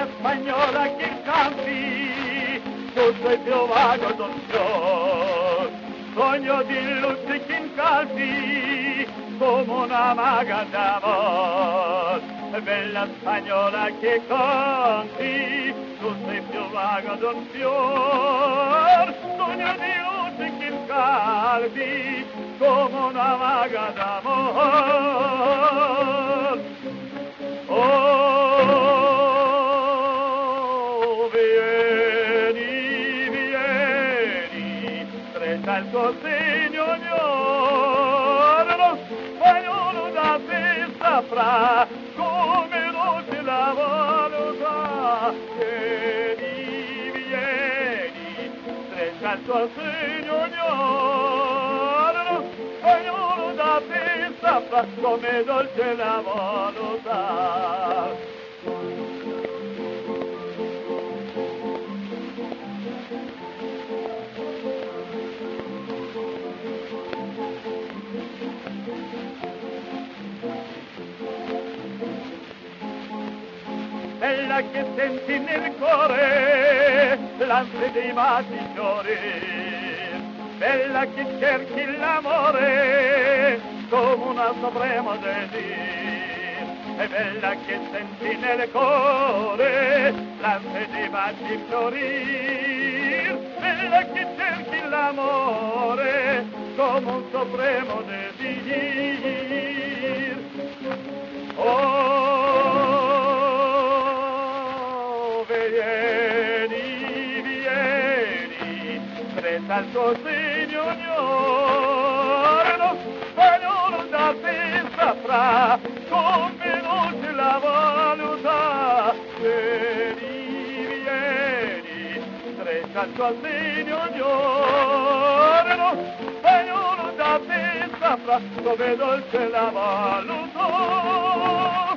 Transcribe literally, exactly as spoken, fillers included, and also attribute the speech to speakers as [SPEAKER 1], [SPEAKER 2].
[SPEAKER 1] bella spagnola che campi, tu sei più vago d'un fior, sogno di luce che incalzi, come una maga d'amor. Bella spagnola che canti, tu sei più vago d'un fior, sogno di luce che incalzi, come una maga d'amor. Oh, vieni, vieni, stretta il tuo segno, lo spagnolo da te saprà come dolce la valuta. Vieni, vieni, stretta il tuo segno, lo spagnolo da te saprà come dolce la valuta. Bella che senti nel cuore l'ansia dei baci fiori, bella che cerchi l'amore come una suprema desiderio, è bella che senti nel cuore l'ansia dei baci fiori, bella che cerchi l'amore come un supremo desiderio. Oh, vieni, vieni, stretta il tuo segno, lo spagnolo da te saprà come dolce la valuta. Vieni, vieni, stretta il tuo segno, lo spagnolo da te saprà come dolce la valuta.